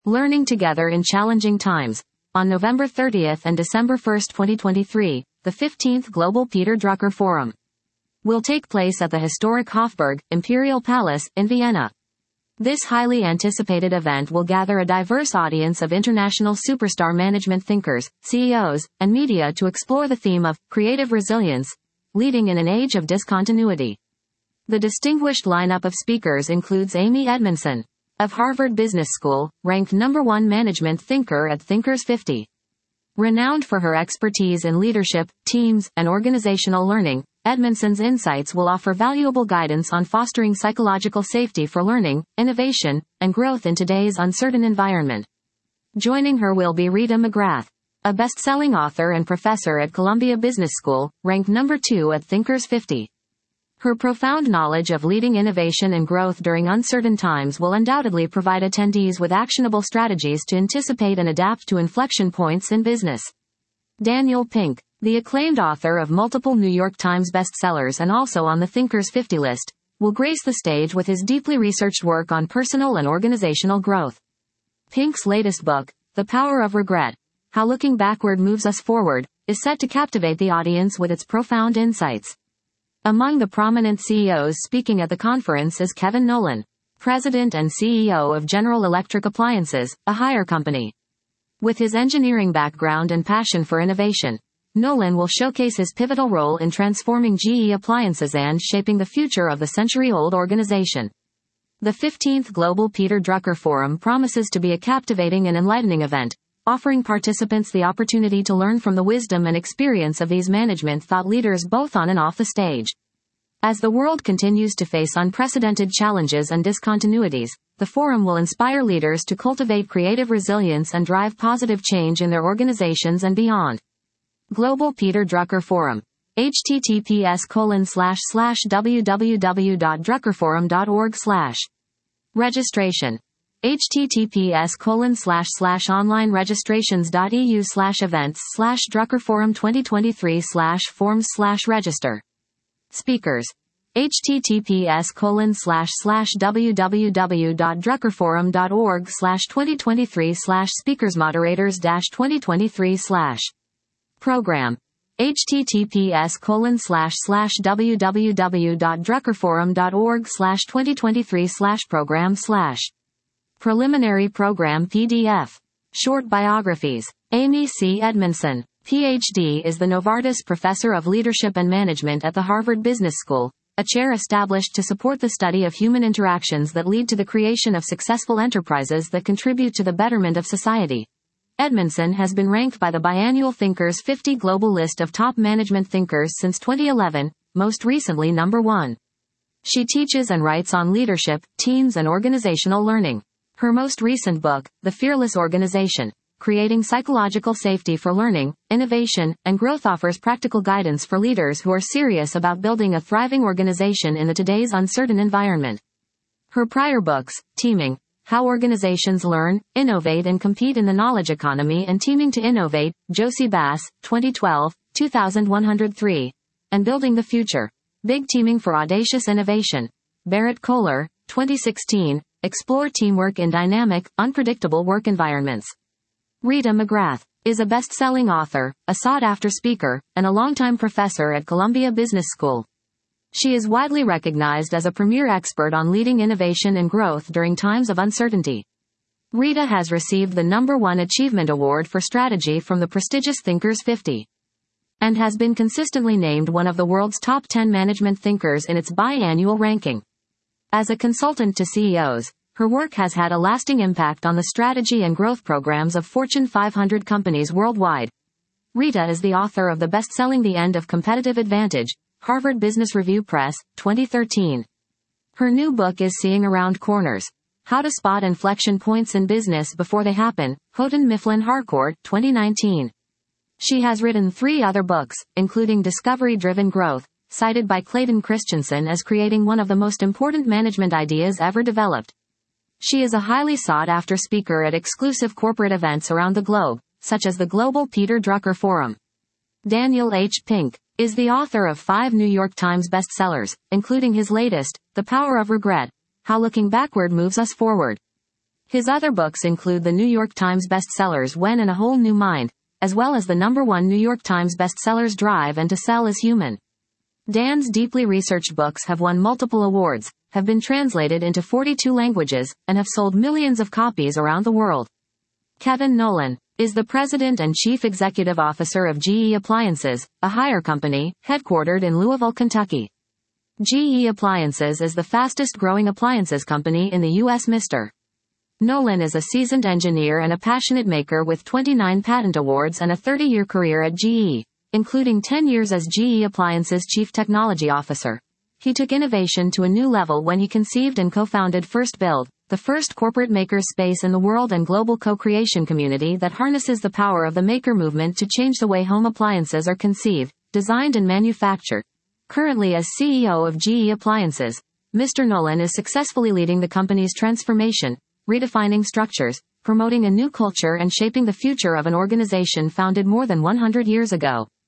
Learning Together in Challenging Times. On November 30th and December 1st, 2023, the 15th Global Peter Drucker Forum will take place at the historic Hofburg Imperial Palace in Vienna. This highly anticipated event will gather a diverse audience of international superstar management thinkers, CEOs, and media to explore the theme of creative resilience, leading in an age of discontinuity. The distinguished lineup of speakers includes Amy Edmondson of Harvard Business School, ranked #1 management thinker at Thinkers 50. Renowned for her expertise in leadership, teams, and organizational learning, Edmondson's insights will offer valuable guidance on fostering psychological safety for learning, innovation, and growth in today's uncertain environment. Joining her will be Rita McGrath, a best-selling author and professor at Columbia Business School, ranked #2 at Thinkers 50. Her profound knowledge of leading innovation and growth during uncertain times will undoubtedly provide attendees with actionable strategies to anticipate and adapt to inflection points in business. Daniel Pink, the acclaimed author of multiple New York Times bestsellers and also on the Thinkers 50 list, will grace the stage with his deeply researched work on personal and organizational growth. Pink's latest book, The Power of Regret: How Looking Backward Moves Us Forward, is set to captivate the audience with its profound insights. Among the prominent CEOs speaking at the conference is Kevin Nolan, President and CEO of General Electric Appliances, a Haier company. With his engineering background and passion for innovation, Nolan will showcase his pivotal role in transforming GE Appliances and shaping the future of the century-old organization. The 15th Global Peter Drucker Forum promises to be a captivating and enlightening event, offering participants the opportunity to learn from the wisdom and experience of these management thought leaders both on and off the stage. As the world continues to face unprecedented challenges and discontinuities, the forum will inspire leaders to cultivate creative resilience and drive positive change in their organizations and beyond. Global Peter Drucker Forum. https://www.druckerforum.org/ Registration. https://onlineregistrations.eu/events/druckerforum 2023/forms/register. Speakers. https://www.druckerforum.org/2023/speakers moderators-2023/ Program. https://www.druckerforum.org/2023/program/ Preliminary Program PDF. Short Biographies. Amy C. Edmondson, Ph.D. is the Novartis Professor of Leadership and Management at the Harvard Business School, a chair established to support the study of human interactions that lead to the creation of successful enterprises that contribute to the betterment of society. Edmondson has been ranked by the biannual Thinkers 50 global list of top management thinkers since 2011, most recently #1. She teaches and writes on leadership, teams and organizational learning. Her most recent book, The Fearless Organization: Creating Psychological Safety for Learning, Innovation, and Growth, offers practical guidance for leaders who are serious about building a thriving organization in today's uncertain environment. Her prior books, Teaming: How Organizations Learn, Innovate and Compete in the Knowledge Economy, and Teaming to Innovate, Josie Bass, 2012, 2103, and Building the Future: Big Teaming for Audacious Innovation, Barrett Kohler, 2016, explore teamwork in dynamic, unpredictable work environments. Rita McGrath is a best-selling author, a sought-after speaker, and a longtime professor at Columbia Business School. She is widely recognized as a premier expert on leading innovation and growth during times of uncertainty. Rita has received the #1 Achievement Award for Strategy from the prestigious Thinkers 50, and has been consistently named one of the world's top 10 management thinkers in its biannual ranking. As a consultant to CEOs, her work has had a lasting impact on the strategy and growth programs of Fortune 500 companies worldwide. Rita is the author of the best-selling The End of Competitive Advantage, Harvard Business Review Press, 2013. Her new book is Seeing Around Corners: How to Spot Inflection Points in Business Before They Happen, Houghton Mifflin Harcourt, 2019. She has written 3 other books, including Discovery-Driven Growth, cited by Clayton Christensen as creating one of the most important management ideas ever developed. She is a highly sought-after speaker at exclusive corporate events around the globe, such as the Global Peter Drucker Forum. Daniel H. Pink is the author of 5 New York Times bestsellers, including his latest, The Power of Regret: How Looking Backward Moves Us Forward. His other books include the New York Times bestsellers When in a Whole New Mind, as well as the #1 New York Times bestsellers Drive and To Sell is Human. Dan's deeply researched books have won multiple awards, have been translated into 42 languages, and have sold millions of copies around the world. Kevin Nowlan is the president and chief executive officer of GE Appliances, a hire company, headquartered in Louisville, Kentucky. GE Appliances is the fastest growing appliances company in the U.S. Mr. Nowlan is a seasoned engineer and a passionate maker with 29 patent awards and a 30-year career at GE, including 10 years as GE Appliances Chief Technology Officer. He took innovation to a new level when he conceived and co-founded First Build, the first corporate maker space in the world and global co-creation community that harnesses the power of the maker movement to change the way home appliances are conceived, designed and manufactured. Currently as CEO of GE Appliances, Mr. Nowlan is successfully leading the company's transformation, redefining structures, promoting a new culture and shaping the future of an organization founded more than 100 years ago.